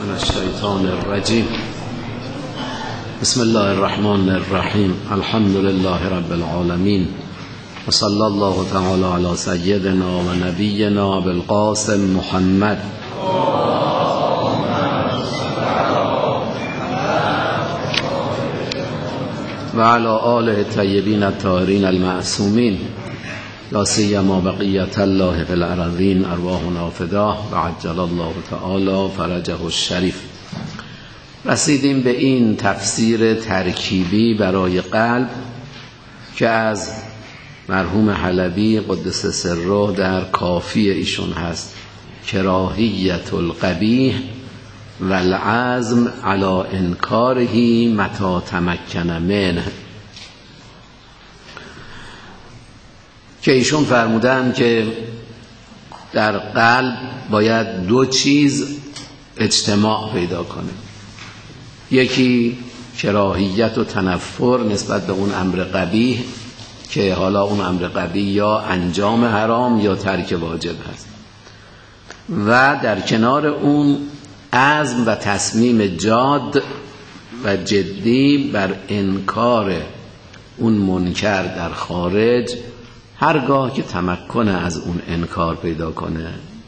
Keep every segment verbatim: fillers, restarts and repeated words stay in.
من الشیطان الرجیم. بسم الله الرحمن الرحیم. الحمد لله رب العالمین و صلی الله تعالی علی سیدنا و نبینا بالقاسم محمد و علی آله الطیبین الطاهرین المعصومین لا سیما بقیت الله فی الارضین ارواحنا فداه و عجل الله تعالی فرجه الشریف. رسیدیم به این تفسیر ترکیبی برای قلب که از مرحوم حلبی قدس سره در کافی ایشون هست: کراهیت القبیح و العزم علی انکاره متی تمکن منه، که ایشون فرمودن که در قلب باید دو چیز اجتماع پیدا کنه. یکی کراهیت و تنفر نسبت به اون امر قبیح که حالا اون امر قبیح یا انجام حرام یا ترک واجب هست، و در کنار اون عزم و تصمیم جاد و جدی بر انکار اون منکر در خارج هرگاه که تمکن از اون انکار پیدا کنه.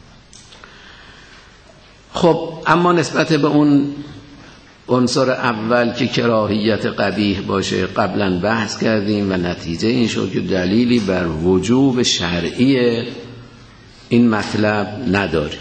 خب اما نسبت به اون عنصر اول که کراهیت قبیح باشه قبلا بحث کردیم و نتیجه این شد که دلیلی بر وجوب شرعی این مطلب نداریم.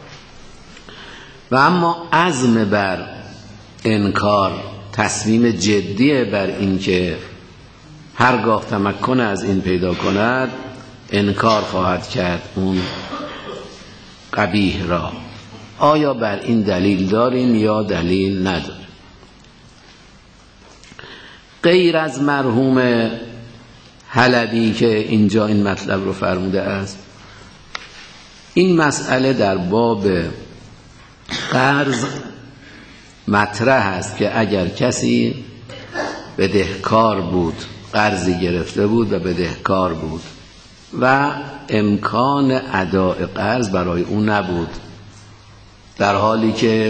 و اما عزم بر انکار، تصمیم جدی بر این که هرگاه تمکن از این پیدا کند انکار خواهد کرد اون قبیح را. آیا بر این دلیل داریم یا دلیل نداریم؟ غیر از مرحوم حلبی که اینجا این مطلب رو فرموده است، این مسئله در باب قرض مطرح است که اگر کسی بدهکار بود، قرضی گرفته بود و بدهکار بود و امکان اداء قرض برای اون نبود، در حالی که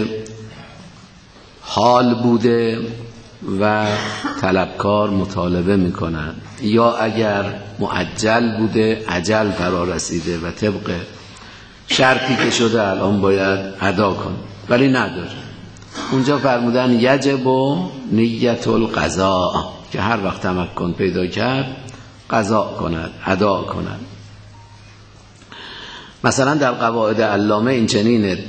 حال بوده و طلبکار مطالبه میکنن، یا اگر معجل بوده اجل فرا رسیده و طبق شرطی که شده الان باید ادا کن ولی نداره، اونجا فرمودن یجب و نیت القضاء، که هر وقت تمکن پیدا کرد قضا کند، ادا کند. مثلا در قواعد علامه این چنینه: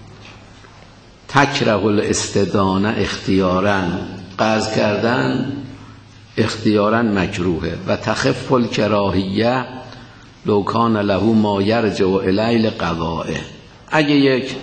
تکره الاستدانه اختیارا، قرض کردن اختیارا مکروهه، و تخف الکراهیه لو کان له ما یرجع الیه قضاءه. اگه یک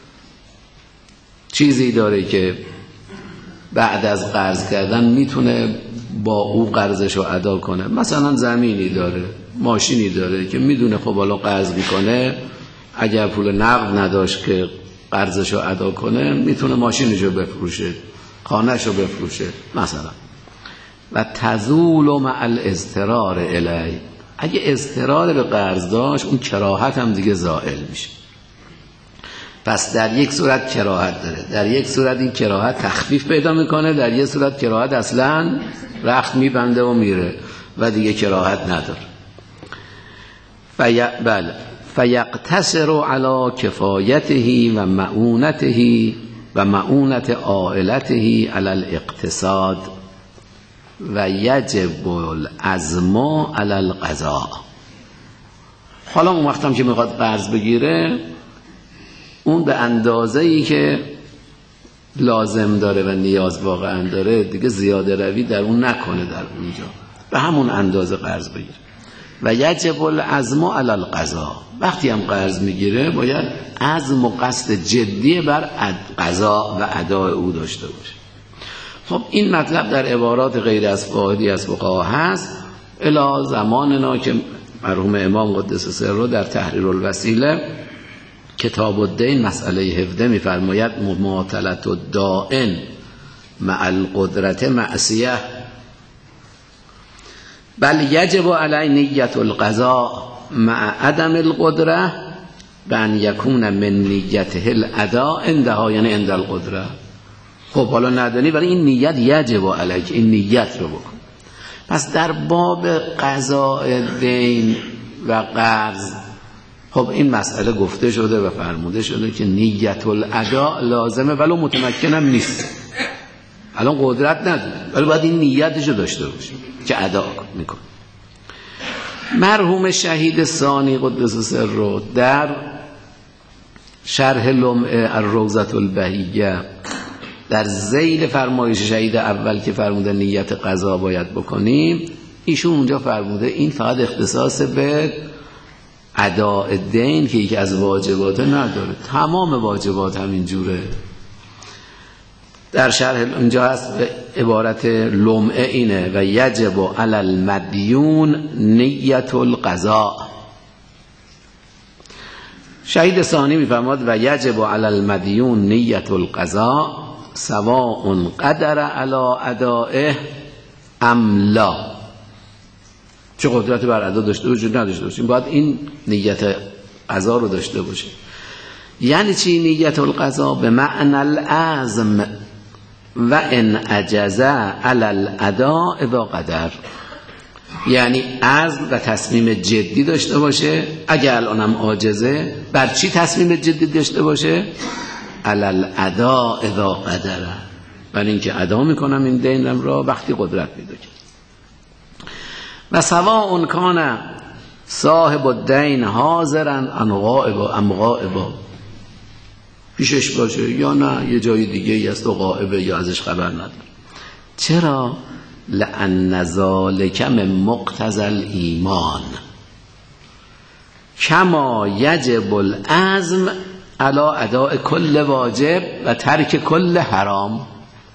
چیزی داره که بعد از قرض کردن میتونه با او قرضشو ادا کنه، مثلا زمینی داره، ماشینی داره که میدونه خب حالا قرض میکنه، اگر پول نقد نداشت که قرضشو ادا کنه میتونه ماشینشو بفروشه، خانهشو بفروشه مثلا. و تزول مع الاضطرار الیه، اگه اضطرار به قرض داشت اون کراهت هم دیگه زائل میشه. پس در یک صورت کراهت داره، در یک صورت این کراهت تخفیف پیدا میکنه، در یک صورت کراهت اصلا رخت میبنده و میره و دیگه کراهت نداره. فی... بله فیقتصر علی کفایته و معونته و معونت عائلته علی الاقتصاد و یجب العزم علی القضاء. حالا اون وقت هم که میخواد قرض بگیره، اون به اندازه‌ای که لازم داره و نیاز واقعا داره دیگه زیاده روی در اون نکنه، در اونجا به همون اندازه قرض بگیره. و یجب العزم علی القضاء، وقتی هم قرض میگیره باید عزم و قصد جدی بر قضا و اداء او داشته باشه. خب این مطلب در عبارات غیر از واحدی از فقها هست الی زماننا که مرحوم امام قدس سره در تحریر الوسیله کتاب الدین مسئله هفده میفرماید: مماطلت الدائن مع القدرت معصیه، بل یجب علی نیت القضاء مع عدم القدره به ان یکون من نیته الادا عندها، یعنی عند القدره. خب حالا ندانی ولی این نیت یجب علیک، این نیت رو بکن. پس در باب قضاء دین و قرض خب این مسئله گفته شده و فرموده شده که نیت الادا لازمه ولو متمکنم نیست، الان قدرت نداره ولی باید این نیتشو داشته باشه که ادا میکنه. مرحوم شهید ثانی قدس سره در شرح لمع الروضة البهیه در ذیل فرمایش شهید اول که فرموده نیت قضا باید بکنیم، ایشون اونجا فرموده این فقط اختصاص به اداء دین که یکی از واجبات نداره، تمام واجبات همین جوره. در شرح اونجا هست به عبارت لمعه اینه و یجب علی المدیون نیت القضاء. شهید ثانی میفرماد و یجب علی المدیون نیت القضاء سواء قدر علی ادائه ام لا، چه قدرت بر ادا داشته باشه نداشته باشه باید این نیت قضا رو داشته باشه. یعنی چی نیت القضا؟ به معنی العزم و ان عجز علی الاداء اذا قدر، یعنی عزم و تصمیم جدی داشته باشه. اگر الانم عاجزه بر چی تصمیم جدی داشته باشه؟ علی الاداء اذا قدر، برای اینکه ادا میکنم این دینم را وقتی قدرت پیدا کنم. و سواء کان صاحب الدین حاضرا ام غائبا ام غائبا، پیشش باشه یا نه یه جای دیگه ای است و غائبه یا ازش خبر نداره. چرا؟ لأن ذلک من مقتضی الایمان کما یجب العزم علی اداء کل واجب و ترک کل حرام.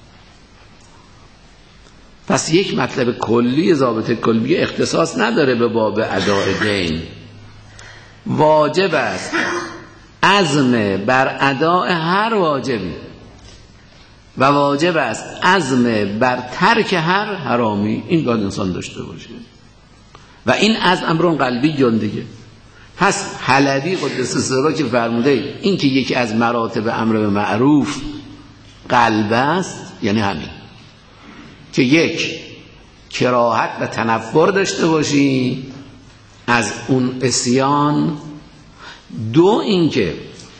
پس یک مطلب کلی ضابط کلی اختصاص نداره به باب اداء دین. واجب است عزم بر اداء هر واجبی و واجب است عزم بر ترک هر حرامی، این باید انسان داشته باشه و این از امرون قلبی جن دیگه. پس حلبی قدس سره که فرموده این که یکی از مراتب امر به معروف قلب است، یعنی همین که یک کراهت و تنفر داشته باشی از اون عصیان، دو اینکه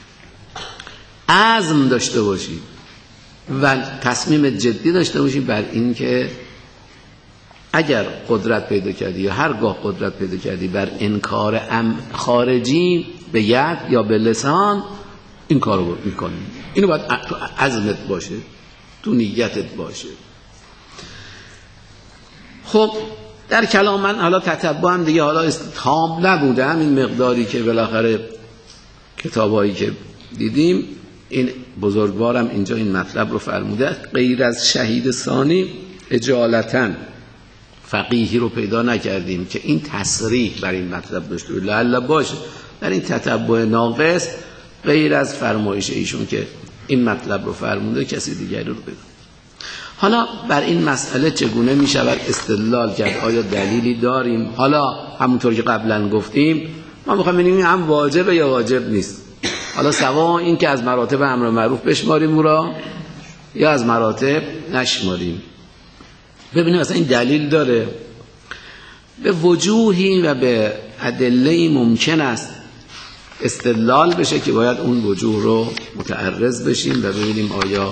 عزم داشته باشی و تصمیم جدی داشته باشی بر این که اگر قدرت پیدا کردی یا هرگاه قدرت پیدا کردی بر انکار خارجی به ید یا به لسان این کارو میکنی. اینو باید تو عزمت باشه، تو نیتت باشه. خب در کلام من حالا تتبع هم دیگه حالا تام نبودم، این مقداری که بالاخره کتابایی که دیدیم این بزرگوارم اینجا این مطلب رو فرموده. غیر از شهید ثانی اجالتاً فقیهی رو پیدا نکردیم که این تصریح بر این مطلب داشته باشه. لعل باشه در این تتبع ناقص غیر از فرمایش ایشون که این مطلب رو فرموده کسی دیگری رو بگه. حالا بر این مسئله چگونه می شود استدلال کرد؟ آیا دلیلی داریم؟ حالا همونطور که قبلا گفتیم ما میخوایم ببینیم هم واجبه یا واجب نیست. حالا سوا این که از مراتب امر معروف بشماریم او را یا از مراتب نشماریم، ببینیم مثلا این دلیل داره. به وجوهی و به ادله ممکن است استدلال بشه که باید اون وجوه رو متعرض بشیم و ببینیم آیا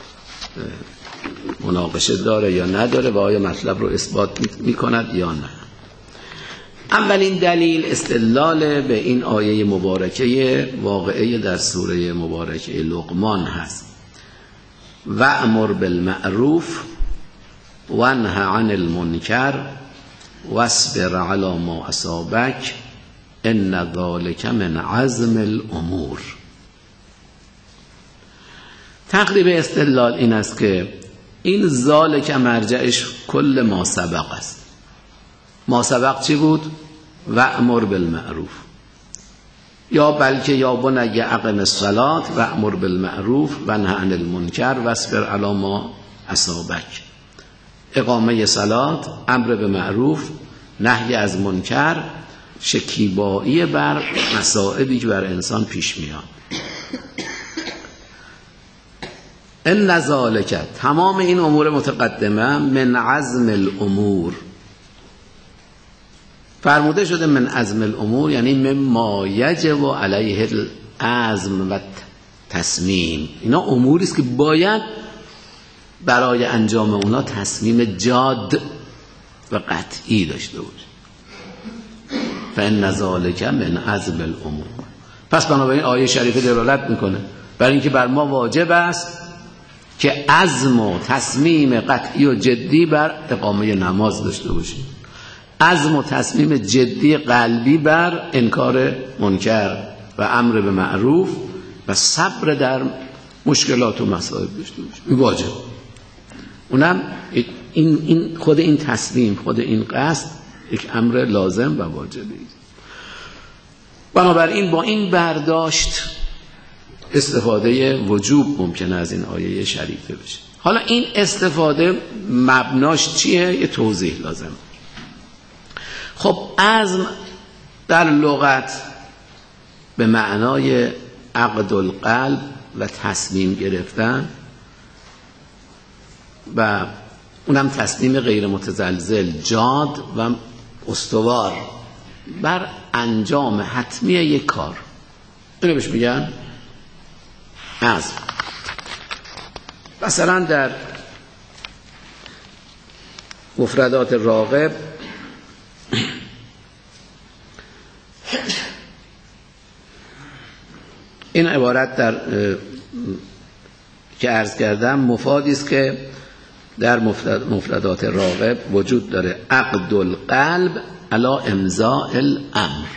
مناقشه داره یا نداره و آیا مطلب رو اثبات میکند یا نه. اولین دلیل استدلال به این آیه مبارکه واقعه در سوره مبارکه لقمان هست. و امر بالمعروف و انه عن المنکر واصبر علی ما اصابک ان ذلک من عزم الامور. تقریب استدلال این است که این ذالک مرجعش کل ما سبق است. ما سبق چی بود؟ و امر بالمعروف، یا بلکه یا بنی اقم الصلاة و امر بالمعروف و نهی عن المنکر واصبر علی ما اصابک. اقامه صلات، امر به معروف، نهی از منکر شکیبایی بر مصائبی که بر انسان پیش میاد. ان ذالک، تمام این امور متقدمه، من عزم الامور، فرموده شده من عزم الامور یعنی مما یجب علیه العزم و تصمیم. اینا اموری است که باید برای انجام اونا تصمیم جاد و قطعی داشته باشه. فان ذالک من عزم الامور. پس بنابراین آیه شریفه دلالت میکنه بر اینکه بر ما واجب است که عزم و تصمیم قطعی و جدی بر اقامه نماز داشته باشیم، عزم و تصمیم جدی قلبی بر انکار منکر و امر به معروف و صبر در مشکلات و مسائل داشته باشیم. این واجب. اونم این این خود این تصمیم، خود این قصد یک امر لازم و واجبی. بنابراین با این برداشت استفاده وجوب ممکنه از این آیه شریفه بشه. حالا این استفاده مبناش چیه؟ یه توضیح لازم. خب عزم در لغت به معنای عقد القلب و تصمیم گرفتن و اونم تصمیم غیر متزلزل، جاد و استوار بر انجام حتمی یک کار. اینو بهش میگن عزم. مثلا در مفردات راغب این عبارت در که عرض کردم مفادی است که در مفردات راغب وجود داره. عقد القلب علی امضاء الامر،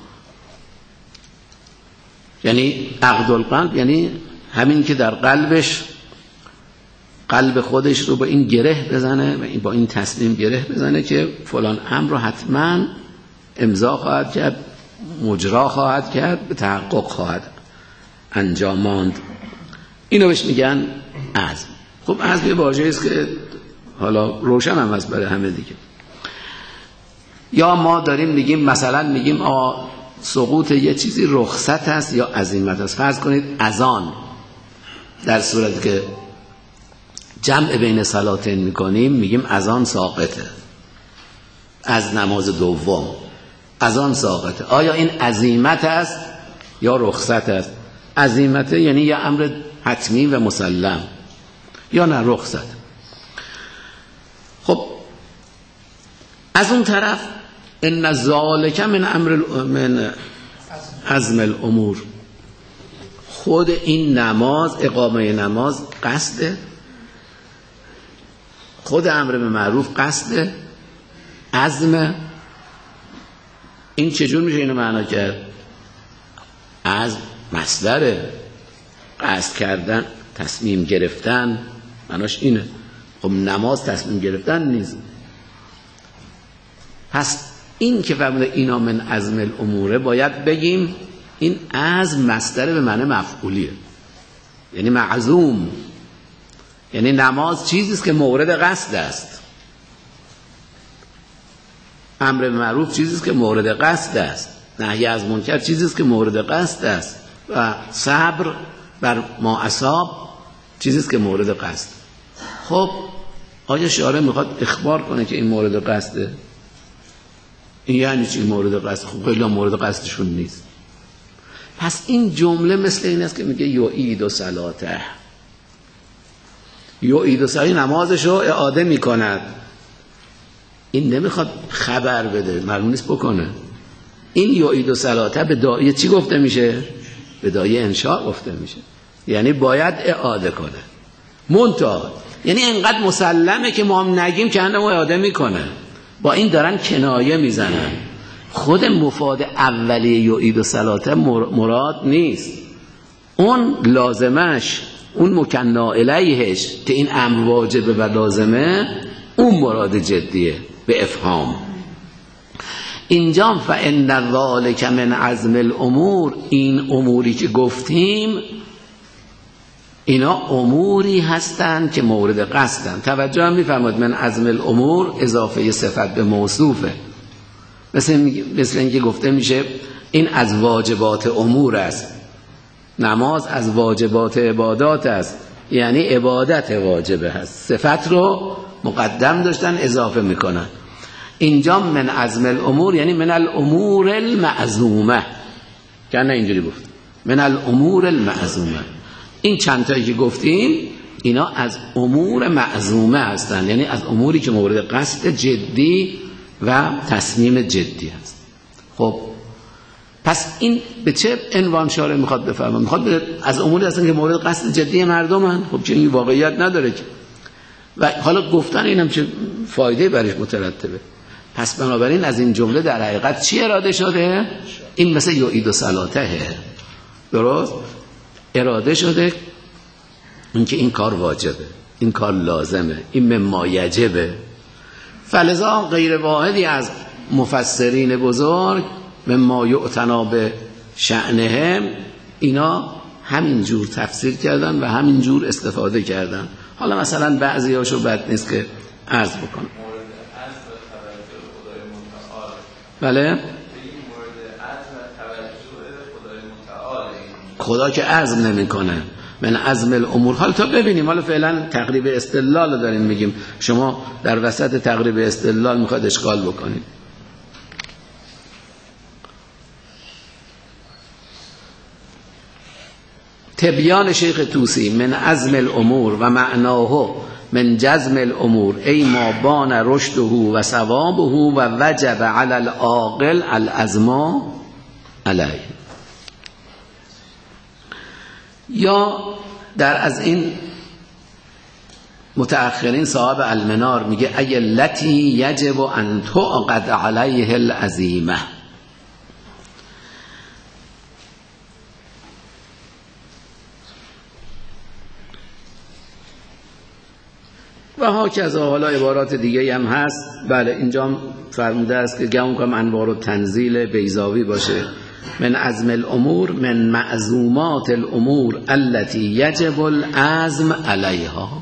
یعنی عقد القلب یعنی همین که در قلبش قلب خودش رو با این گره بزنه و با این تصمیم گره بزنه که فلان امر رو حتما امضا خواهد کرد، مجرا خواهد کرد، به تحقق خواهد انجام ماند. اینو بهش میگن عزم. خب عزم یه واژه‌ای است که حالا روشن هم هست برای همه دیگه. یا ما داریم میگیم مثلا میگیم آ سقوط یه چیزی رخصت است یا عزیمت است. فرض کنید اذان در صورتی که جمع بین صلاتین میکنیم میگیم اذان ساقطه از نماز دوم، اذان ساقطه. آیا این عزیمت است یا رخصت است؟ عزیمت یعنی یه امر حتمی و مسلم، یا نه رخصت. خب از اون طرف ان ذالک من امر من عزم الامور، خود این نماز، اقامه نماز قصده، خود امر به معروف قصده، عزم. این چجور میشه اینو معنا کرد؟ عزم مصدره، قصد کردن، تصمیم گرفتن، معناش اینه. خب نماز تصمیم گرفتن نیست. پس این که فرموده اینا من عزم الاموره، باید بگیم این عزم مصدر به معنی مفعولیه، یعنی معزوم، یعنی نماز چیزی است که مورد قصد است، امر به معروف چیزی است که مورد قصد است، نهی از منکر چیزی است که مورد قصد است و صبر بر ما اصاب چیزی است که مورد قصد. خب آیا شارع میخواد اخبار کنه که این مورد قصده؟ این یعنی چی مورد قصد؟ خب خیلی مورد قصدشون نیست. پس این جمله مثل این است که میگه یعید و صلاته، یعید و صلاته نمازش رو اعاده میکند. این نمیخواد خبر بده، معلوم نیست بکنه. این یعید و صلاته به داعیه چی گفته میشه؟ به داعیه انشاء گفته میشه، یعنی باید اعاده کنه. منتها یعنی انقدر مسلمه که ما هم نگیم که هنده اعاده میکنه. با این دارن کنایه میزنن. خود مفاد اولیه یعید و صلاته مراد نیست، اون لازمش، اون مکنا الیهش که این امر واجبه و لازمه، اون مراد جدیه به افهام. اینجا فان ذالک من عزم الامور، این اموری که گفتیم اینا اموری هستند که مورد قصدن. توجه هم میفرماد من عزم الامور اضافه صفت به موصوفه. مثل, مثل اینکه گفته میشه این از واجبات امور است، نماز از واجبات عبادات است، یعنی عبادت واجبه هست، صفت رو مقدم داشتن اضافه میکنن. اینجا من عزم الامور یعنی من الامور المعزومه، که نه اینجوری گفت من الامور المعزومه. این چند تایی که گفتیم اینا از امور معزومه هستن، یعنی از اموری که مورد قصد جدی و تصمیم جدی هست. خب پس این به چه عنوان شارع میخواد بفهمه؟ میخواد از اموری هستن که مورد قصد جدی مردمن. خب چه این واقعیت نداره که، و حالا گفتن اینم چه فایده برش مترتبه. پس بنابراین از این جمله در حقیقت چی اراده شده؟ این مثل یعید و صلاته، درست؟ اراده شده اینکه این کار واجبه، این کار لازمه، این مما یجبه. فلذا غیر واحدی از مفسرین بزرگ مما یعتنا به شأنهم اینا همین جور تفسیر کردن و همین جور استفاده کردن. حالا مثلا بعضی هاشو بد نیست که عرض بکنم. بله خدا که عزم نمی کنه من عزم الامور. حالا تا ببینیم، حالا فعلا تقریب استدلال رو داریم میگیم، شما در وسط تقریب استدلال میخواد اشکال بکنید. تبیان شیخ طوسی من عزم الامور و معناه من جزم الامور ای ما بان رشده و ثوابه و وجب علی العاقل العزم علیه. یا در از این متأخرین صاحب المنار میگه ای لتی یجب ان تعقد علیه العزیمه. و ها که از حالا عبارات دیگه هم هست. بله اینجا فرموده است که گمون کنم انوار التنزیل بیضاوی باشه من عزم الامور من معزومات الامور التي یجب العزم علیها.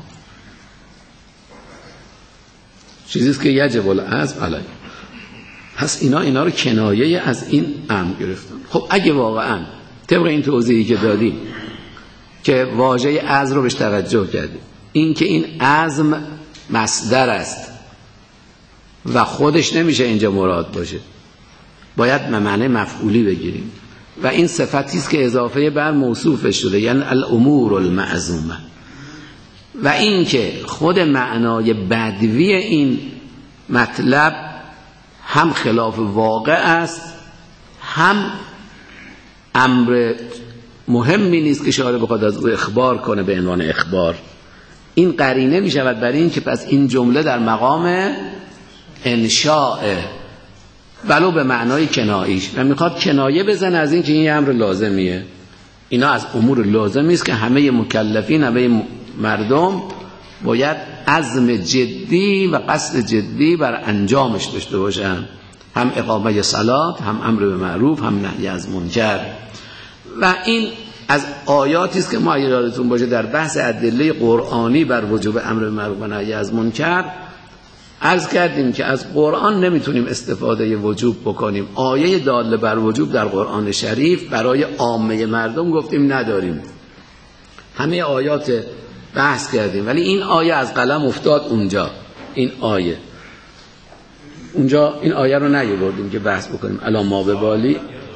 چیزیست که یجب العزم علیها. پس اینا اینا رو کنایه از این امر گرفتن. خب اگه واقعا طبق این توضیحی که دادیم که واژه عزم رو بهش توجه کردیم، این که این عزم مصدر است و خودش نمیشه اینجا مراد باشه، باید معنی مفعولی بگیریم و این صفتی است که اضافه بر موصوفش شده، یعنی الامور المعزومه. و این که خود معنای بدوی این مطلب هم خلاف واقع است، هم امر مهمی نیست که شارع بخواد از او اخبار کنه به عنوان اخبار. این قرینه می شود برای این که پس این جمله در مقام انشاء ولو به معنای کناییش و میخواد کنایه بزنه از این که این امر لازمیه. اینا از امور لازمی است که همه مکلفین، همه مردم باید عزم جدی و قصد جدی بر انجامش داشته باشن، هم اقامه صلات، هم امر به معروف، هم نهی از منکر. و این از آیاتی است که ما یادتون باشه در بحث ادله قرآنی بر وجوب امر به معروف و نهی از منکر عرض کردیم که از قرآن نمیتونیم استفاده وجوب بکنیم. آیه داله بر وجوب در قرآن شریف برای عامه مردم گفتیم نداریم. همه آیات بحث کردیم، ولی این آیه از قلم افتاد اونجا. این آیه اونجا این آیه رو نیاوردیم که بحث بکنیم. الا ما به بالی.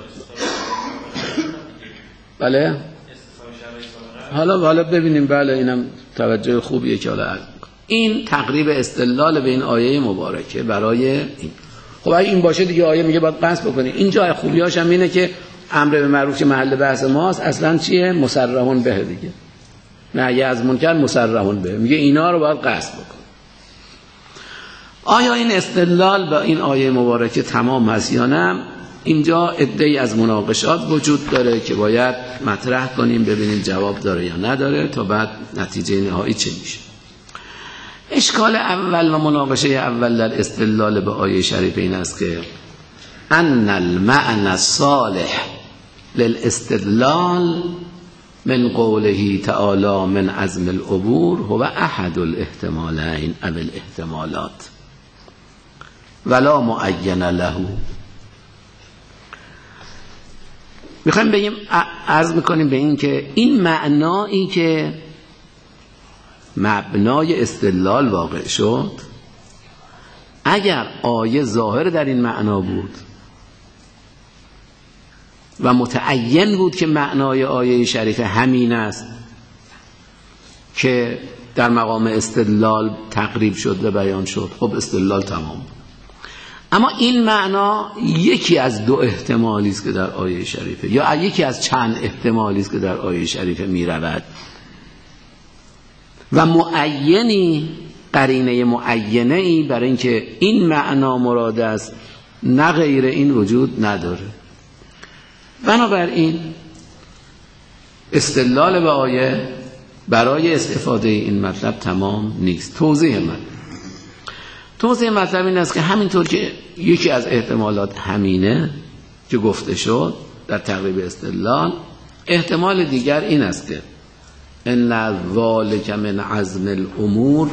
بله حالا حالا ببینیم. بله اینم توجه خوبیه که حالا این تقریب استدلال به این آیه مبارکه برای این. خب اگه این باشه دیگه آیه میگه باید قصد بکنیم. اینجا خوبیاش هم اینه که امر به معروف که محل بحث ماست اصلا چیه؟ مسرحون به دیگه. نهی از منکر مسرحون به، میگه اینا رو باید قصد بکن. آیا این استدلال با این آیه مبارکه تمام هست یا نه؟ اینجا عده‌ای از مناقشات وجود داره که باید مطرح کنیم ببینیم جواب داره یا نداره تا بعد نتیجه نهایی چه میشه. اشکال اول و مناقشه اول در استدلال به آیه شریف این است که ان المعنى الصالح للاستدلال من قوله تعالی من عزم العبور هو احد الاحتمالین او الاحتمالات ولا معین له میخوایم بگیم، عرض میکنیم به این که این معنایی که مبنای استدلال واقع شد، اگر آیه ظاهر در این معنا بود و متعین بود که معنای آیه شریفه همین است که در مقام استدلال تقریب شد و بیان شد، خب استدلال تمام بود. اما این معنا یکی از دو احتمالی است که در آیه شریفه، یا یکی از چند احتمالی است که در آیه شریفه می رود و معینی، قرینه معینه ای برای اینکه این معنا مراد است نه غیر این وجود نداره. بنابراین استدلال به آیه برای استفاده این مطلب تمام نیست. توضیح من توضیح مطلب این است که همینطور که یکی از احتمالات همینه که گفته شد در تقریب استدلال، احتمال دیگر این است که ان ذالک من عزم الامور.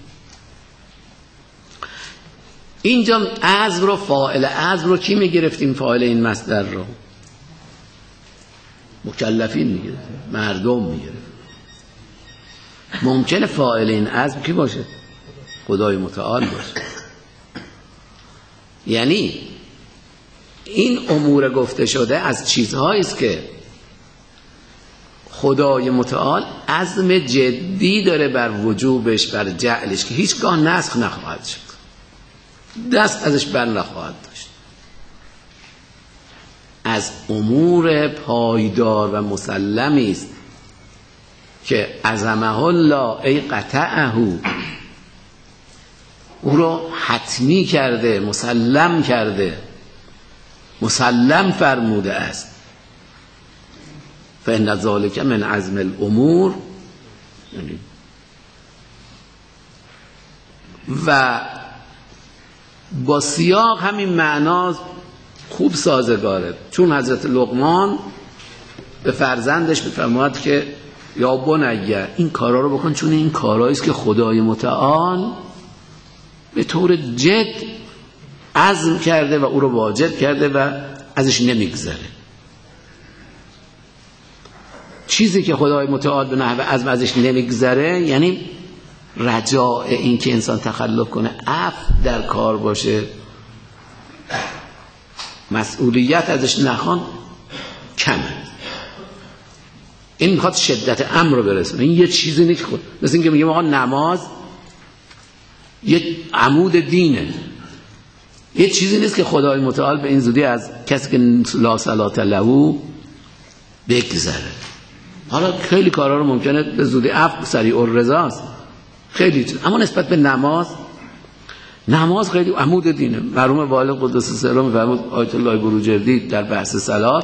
اینجا عزم رو، فاعل عزم رو کی میگرفتیم؟ فاعل این مصدر رو مکلفین میگرفتیم، مردم میگرفتیم. ممکنه فاعل این عزم کی باشه؟ خدای متعال باشه. یعنی این امور گفته شده از چیزهایی است که خدای متعال عزم جدی داره بر وجوبش، بر جعلش، که هیچگاه نسخ نخواهد شد، دست ازش بر نخواهد داشت. از امور پایدار و مسلمی است که عزمه الله ای قطعه، او رو حتمی کرده، مسلم کرده، مسلم فرموده است. فإن ذلک من عزم الامور. و با سیاق همین معنا خوب سازگاره، چون حضرت لقمان به فرزندش میفرماید که یا بنیه این کارا رو بکن، چون این کارایی است که خدای متعال به طور جد عزم کرده و او رو واجب کرده و ازش نمیگذره. چیزی که خدای متعال به نحو عزم ازش نمیگذره یعنی رجاء این که انسان تخلف کنه، عفو در کار باشه، مسئولیت ازش نخوان، کمه. این میخواد شدت امر رو برسونه. این یه چیزی نیست خود، مثل اینکه میگه آقا نماز یه عمود دینه، یه چیزی نیست که خدای متعال به این زودی از کسی که لا صلاة له بگذره. حالا خیلی کارا رو ممکنه به زودی عفو، سریع الرضاست، خیلی چیز. اما نسبت به نماز، نماز خیلی عمود دینه. مرحوم والد قدس سره میفرمود آیت الله بروجردی در بحث صلات،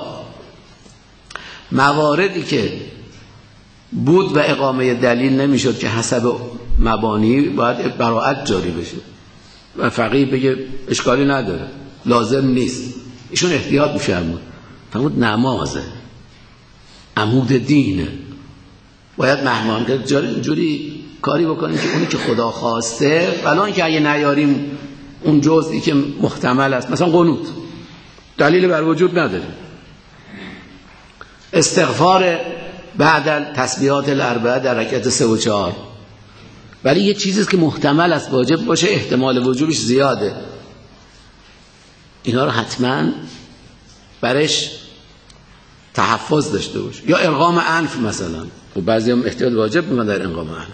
مواردی که بود و اقامه دلیل نمیشد که حسب مبانی باید براءت جاری بشه و فقیه بگه اشکالی نداره، لازم نیست، ایشون احتیاط می‌فرمود، فرمود نمازه عمود دینه، باید مهمان که جوری کاری بکنیم که اونی که خدا خواسته، ولی اینکه اگه نیاریم اون جزئی که محتمل است، مثلا قنوت دلیل بر وجود نداره، استغفار بعد تسبیحات الاربعه در رکعت سه و چهار، ولی یه چیزیست که محتمل است واجب باشه، احتمال وجوبش زیاده، اینا رو حتما برش تحفظ داشته باشه. یا ارغام انف مثلا، و بعضی هم احتیاط واجب میکنن در ارغام انف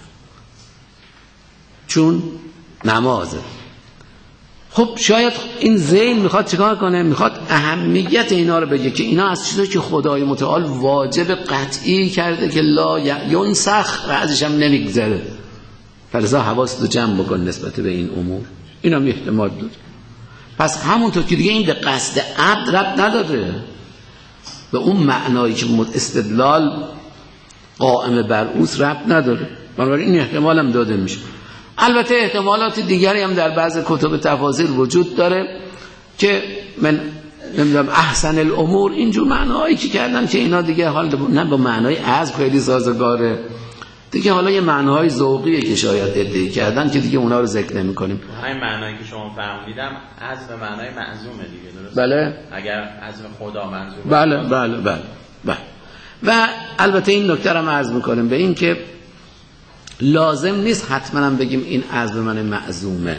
چون نمازه. خب شاید این ذهن میخواد چیکار کنه؟ میخواد اهمیت اینا رو بگه که اینا از چیزایی که خدای متعال واجب قطعی کرده که لا ینسخ و ازش هم نمیگذره، فلذا حواست رو جمع بکن نسبت به این امور. این هم احتمال داره. پس همونطور که دیگه این به قصد عبد ربط نداره به اون معنایی که استدلال قائم بر اوست ربط نداره، بنابراین این احتمال هم داده میشه. البته احتمالات دیگری هم در بعض کتب تفاسیر وجود داره که من نمیدونم احسن الامور اینجور معنایی که کردن که اینا دیگه حال نه با معنای از خیلی سازگاره، دیگه حالا یه معناهای ذوقیه که شاید ادعا کردن که دیگه اونا رو ذکر نمی‌کنیم. همین معنایی که شما فرمودیدم عزم معنای معزومه دیگه، درسته؟ بله. اگر عزم خدا منظور بله بله بله بله. و البته این نکته رو عرض می‌کنیم به این که لازم نیست حتما هم بگیم این عزم من معزومه.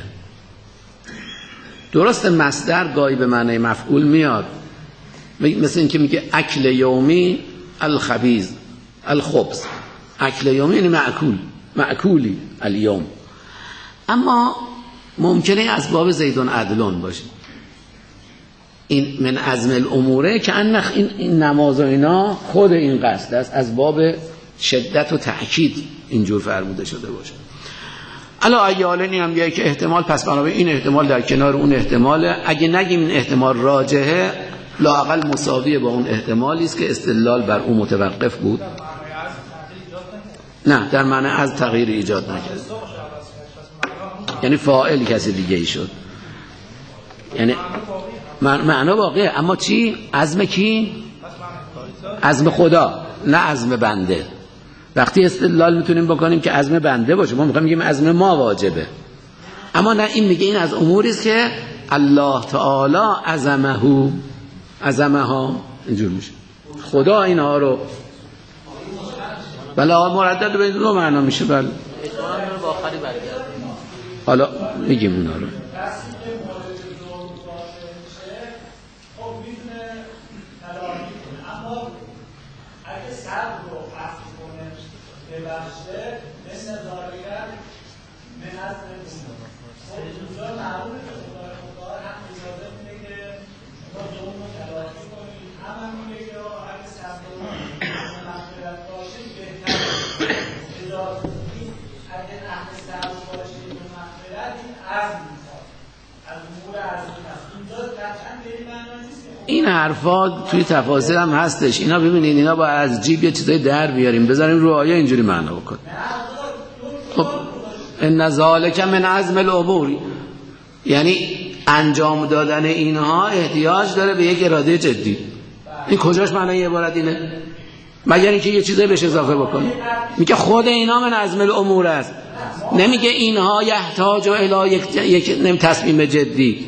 درست مصدر گاهی به معنای مفعول میاد، مثل این که میگه اکل یومی الخبیز الخبز، اکل یومی یعنی معکول، معکولی الیوم. اما ممکنه از باب زیدون عدلون باشه. این من عزم الاموره که انخ این, این نماز و اینا خود این قصد است، از باب شدت و تأکید اینجور فرموده شده باشه. الا ایالنی هم بیایی که احتمال، پس بنابراین این احتمال در کنار اون احتماله. اگه نگیم این احتمال راجحه، لااقل مساویه با اون احتمالی است که استدلال بر اون متوقف بود. نه، در معنی از تغییر ایجاد نکرد، یعنی فاعل کسی دیگه ای شد، یعنی معنا واقعه. اما چی؟ عزم کی؟ عزم خدا، نه عزم بنده. وقتی استدلال میتونیم بکنیم که عزم بنده باشه، ما میخوایم بگیم عزم ما واجبه. اما نه، این میگه این از اموری است که الله تعالی عزمه عزمها، اینجور میشه خدا اینها رو. بله مردد به دو معنا میشه. بله حالا میگیم اونا رو. این حرفا توی تفاسیر هم هستش. اینا ببینید، اینا با از جیب یه چیزای در بیاریم بذاریم رو آیه اینجوری معنا بکن. خب ان ذالک من عزم الامور، یعنی انجام دادن اینها احتیاج داره به یک اراده جدی. این کجاش معنای عبارت اینه؟ مگر اینکه یه چیزایی بهش اضافه بکنه. میگه خود اینا من عزم الامور است، نمیگه اینها یحتاج الی یک یک تصمیم جدی.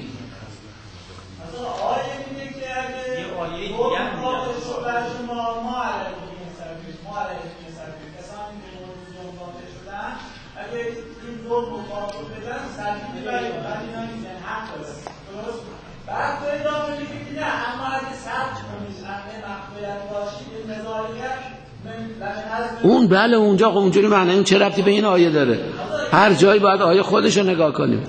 اون بله اونجا اونجوری معنی اون چه ربطی به این آیه داره؟ هر جایی باید آیه خودش رو نگاه کنیم.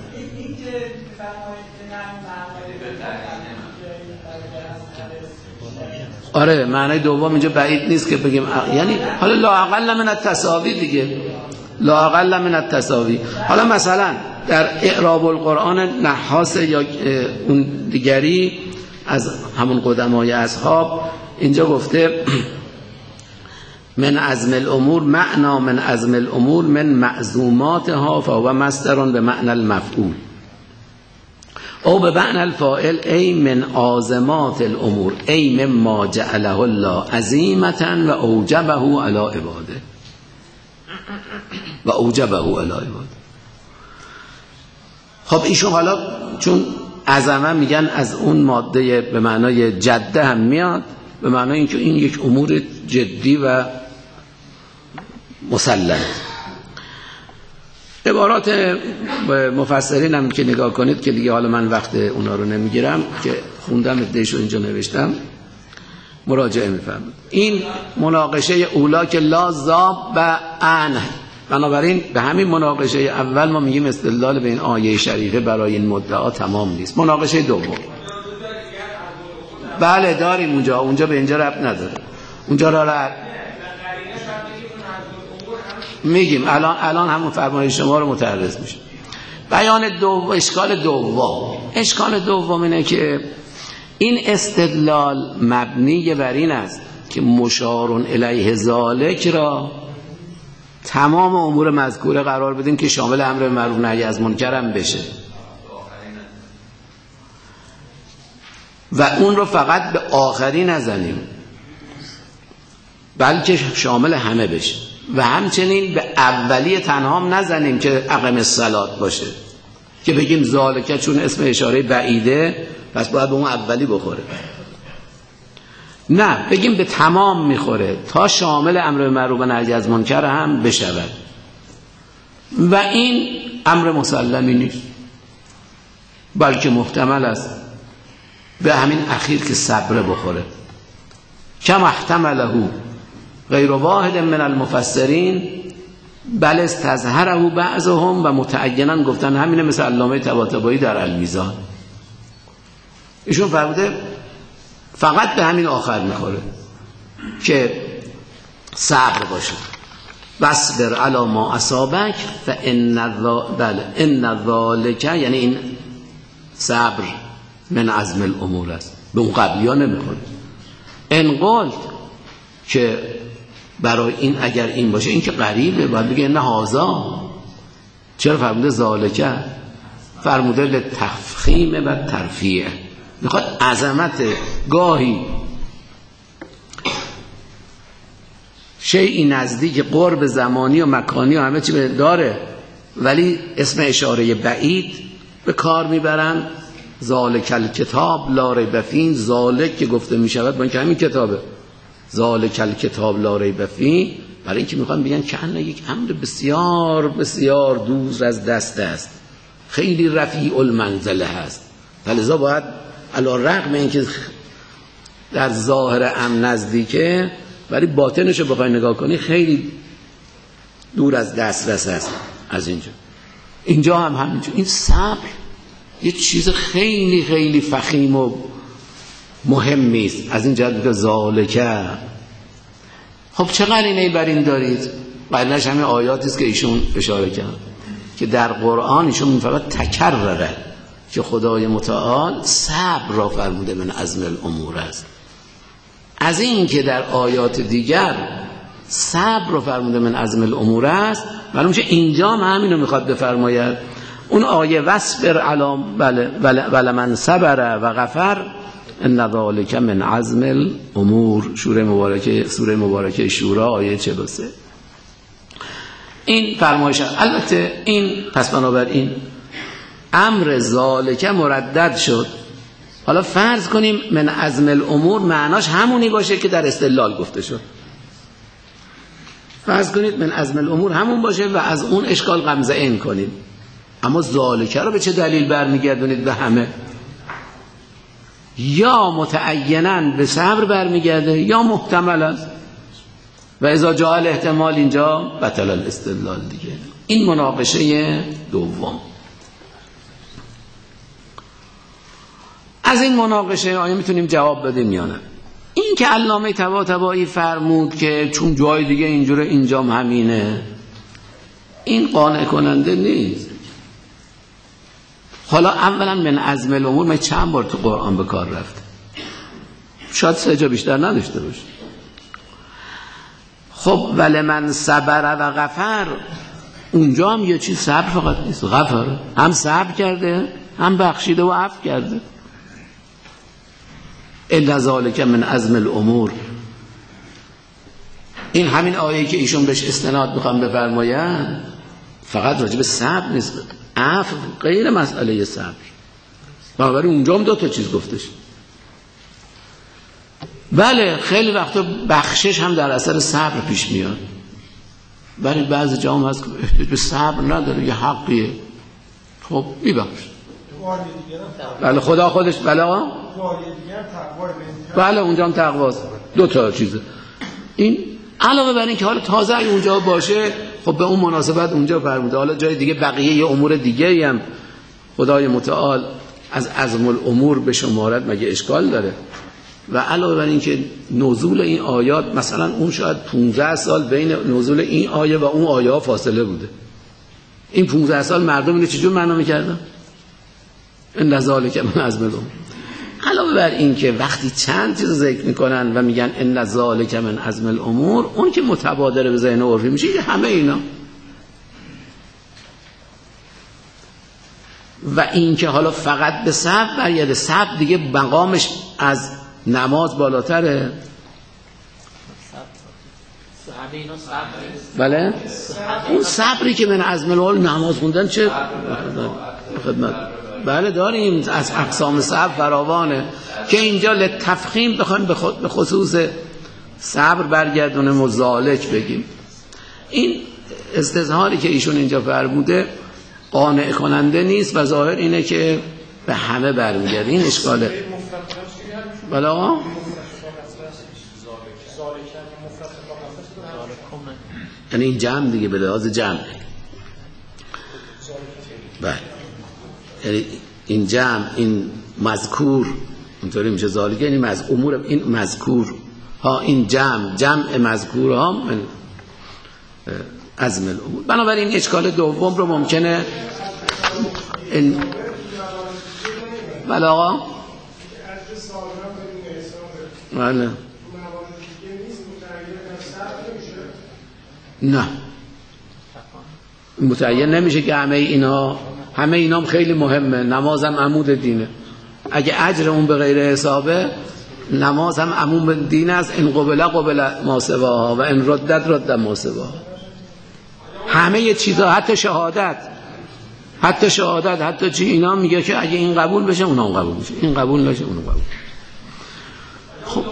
آره معنی دوم اینجا بعید نیست که بگیم، یعنی حالا لا اقل من التساوی دیگه، لا اقل من التساوی. حالا مثلا در اعراب القرآن نحاس یا اون دیگری از همون قدمای اصحاب اینجا گفته من عزم الامور، معنا من عزم الامور من معزوماتها فهو مصدر به معنی المفعول او به معنی الفاعل، ای من عازمات الامور، ای مما جعله الله عزیمتا و اوجبه علی عباده و اوجبه علی عباده. خب ایشون حالا چون عظمه میگن از اون ماده به معنای جده هم میاد، به معنای اینکه این یک امور جدی و مسلم. عبارات مفسرین هم که نگاه کنید که دیگه حالا من وقت اونا رو نمیگیرم که خوندم ادهشو اینجا نوشتم، مراجعه میفرمایید. این مناقشه اولا که لا ذاب و عنه، بنابراین به همین مناقشه اول ما میگیم استدلال به این آیه شریفه برای این مدعا تمام نیست. مناقشه دوم بله داریم اونجا، اونجا به اینجا ربط نداره، اونجا را ربط میگیم. الان الان همون فرمایش شما رو متعرض میشه. بیان دو اشکال دوم، اشکال دوم اینه که این استدلال مبنی بر این است که مشار الیه ذالک را تمام امور مذکوره قرار بدیم که شامل امر معروف نهی از منکر هم بشه و اون رو فقط به آخری نزنیم بلکه شامل همه بشه. و همچنین به اولی تنها هم نزنیم که اقم الصلات باشه که بگیم ذالکه چون اسم اشاره بعیده پس باید به اون اولی بخوره. نه، بگیم به تمام میخوره تا شامل امر به معروف و نهی از منکر هم بشود و این امر مسلمی نیست بلکه محتمل است به همین اخیر که صبر بخوره. کم احتمله غیر واحد من المفسرین بل استظهره بعضهم و متعینا گفتن همینه، مثل علامه طباطبایی در المیزان. ایشون فرموده فقط به همین آخر میخوره که صبر باشه. واصبر علی ما اصابک فان بله ان ذالک، یعنی این صبر من عزم الامور است، به اون قبلی ها نمیخوره. ان قلت که برای این اگر این باشه این که قریبه باید بگه نه هازا. چرا فرموده ذالکه؟ فرموده لتفخیم و ترفیع، میخواد عظمت گاهی شیئی نزدیک قرب زمانی و مکانی و همه چی داره ولی اسم اشاره بعید به کار میبرن. ذالک الکتاب لا ریب فیه، ذالک که گفته میشود با اینکه همین کتابه، ذالک الکتاب لا ریب فیه، برای اینکه میخوان بگن که انه یک امر بسیار بسیار دور از دست است، خیلی رفیع المنزله هست، فلذا باید علی رغم اینکه در ظاهر ام نزدیکه ولی باطنش رو بخوای نگاه کنی خیلی دور از دسترس است. از اینجا اینجا هم همینجا این صبر یه چیز خیلی خیلی فخیم و مهمی است. از این جهت که ذالکه. خب چه قرینه‌ای بر این دارید؟ قرینش همین آیاتی است که ایشون اشاره کرد که در قرآن ایشون میفرماید تکرره که خدای متعال صبر را فرموده من عزم الامور است. از این که در آیات دیگر صبر را فرموده من عزم الامور است، معلوم میشه اینجا هم همینو میخواد بفرماید. اون آیه واصبر علی بله بله من صبر و غفر ان ذالک من عزم الامور، سوره مبارکه سوره مبارکه شورا آیه چهل و سه. این فرمایش البته این پس بنابراین امر ذالک مردد شد. حالا فرض کنیم من عزم الامور معناش همونی باشه که در استدلال گفته شد. فرض کنید من عزم الامور همون باشه و از اون اشکال غمزه این کنید، اما ذالک رو به چه دلیل برمیگردونید به همه؟ یا متعیناً به صبر برمیگرده یا محتمل است و اذا جاء الاحتمال اینجا بطل الاستدلال دیگه. این مناقشه دوم. از این مناقشه آیا میتونیم جواب بدیم یا نه؟ این که علامه طباطبایی فرمود که چون جای دیگه اینجوره اینجام همینه، این قانع کننده نیست. حالا اولا من عزم الامور من چند بار تو قرآن به کار رفته، شاید سه جا بیشتر نداشته باشه. خب ولی من صبر و غفر، اونجا هم یه چیز صبر فقط نیست، غفر هم صبر کرده هم بخشیده و عفو کرده. الا ذالک من عزم الامور، این همین آیه که ایشون بهش استناد میخوام بفرماین فقط راجع به صبر نیست، عفو غیر مسئله صبر. بنابراین اونجا هم دو تا چیز گفتش. بله خیلی وقتا بخشش هم در اثر صبر پیش میاد، ولی بعضی جا هم هست که احتیاج به صبر نداره، یه حقیه، خب میبخش. بله خدا خودش بله بله اونجا هم تقواست. دو تا چیزه. این علاوه بر این که حالا تازه اگه اونجا باشه خب به اون مناسبت اونجا فرموده، حالا جای دیگه بقیه یه امور دیگه هم خدای متعال از عزم الامور به شمارت مگه اشکال داره؟ و علاوه بر این که نزول این آیات مثلا اون شاید پانزده سال بین نزول این آیه و اون آیه ها فاصله بوده. این پانزده سال مردم اینو چجور معنا می‌کردن؟ ان ذالک من عزم الامور. علاوه بر این که وقتی چند چیز ذکر میکنن و میگن ان ذالک من عزم الامور، اون که متبادر به ذهن عرفی میشه که همه اینا. و این که حالا فقط به صبر برگرده، صبر دیگه مقامش از نماز بالاتره. بله اون صبری که من عزم العال نماز خوندن چه خدمت بله داریم از اقسام صبر فراوانه که اینجا لتفخیم بخوایم به خصوص صبر برگردونیم و ذالک بگیم. این استظهاری که ایشون اینجا فرموده قانع کننده نیست و ظاهر اینه که به همه برمیگرده. این اشکاله. بله آقا یعنی این جمع دیگه به لحاظ جمع بله یعنی این جمع این مذکور اونطوری میشه ذالک یعنی از امور این مذکور ها این جمع جمع مذکور ها من عزم الامور. بنابراین اشکال دوم رو ممکنه این بله آقا بله نه متعین نمیشه که همه اینا همه اینام خیلی مهمه. نمازم عمود دینه. اگه اجر اون به غیر حسابه نمازم عمود دین است. ان قبل قبل ما سواها و ان ردت رد ما سواها. همه چیزا حتی شهادت حتی شهادت حتی چی اینا میگه که اگه این قبول بشه اونم قبول میشه این قبول نشه اونم قبول. خب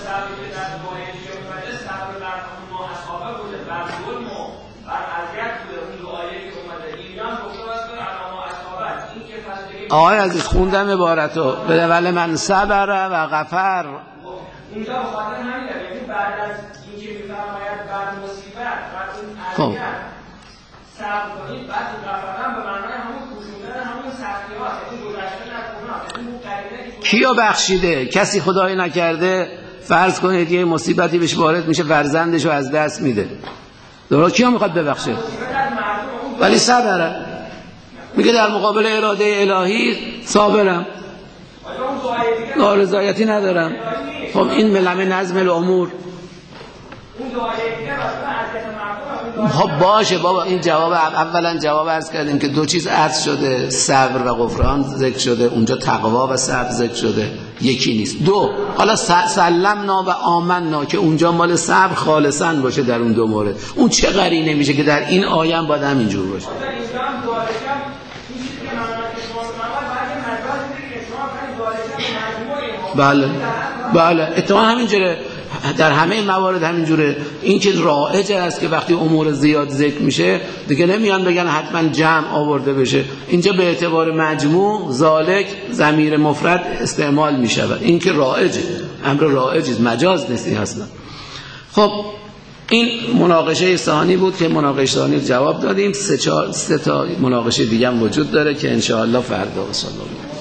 آقای عزیز خوندم عبارتو به ولی من صبر و غفر اینجا بخاطر همین یعنی بعد از اینکه میفرماید بعد مصیبت بعد این اذیت صبر کنید بعد غفران به معنای همون پوشوندن همون سختی‌هاست یعنی گذشتن از گناه یعنی مقدمه کیو بخشیده کسی خدای نکرده فرض کنید یه مصیبتی بهش وارد میشه فرزندشو از دست میده درست کیو میخواد ببخشه ولی صبره میگه در مقابل اراده الهی صابرم نارضایتی ندارم. خب این ملمه نظم الامور خب باشه بابا این جواب اولا جواب عرض کردیم که دو چیز عرض شده صبر و غفران ذکر شده اونجا تقوا و صبر ذکر شده یکی نیست. دو حالا سلمنا و آمنا که اونجا مال صبر خالصا باشه در اون دو مورد اون چه قرینه میشه که در این آیه هم باید همینجور باشه. بله بله اتفاقا همینجوره در همه موارد همینجوره. این که رایج است که وقتی امور زیاد ذکر میشه دیگه نمیان بگن حتما جمع آورده بشه. اینجا به اعتبار مجموع ذالک ضمیر مفرد استعمال میشود. این که رایجه امر رایجه مجاز نیست اصلا. خب این مناقشه ثانی بود که مناقشه ثانی جواب دادیم. سه چهار سه تا مناقشه دیگه هم وجود داره که ان شاء الله فردا و صلی الله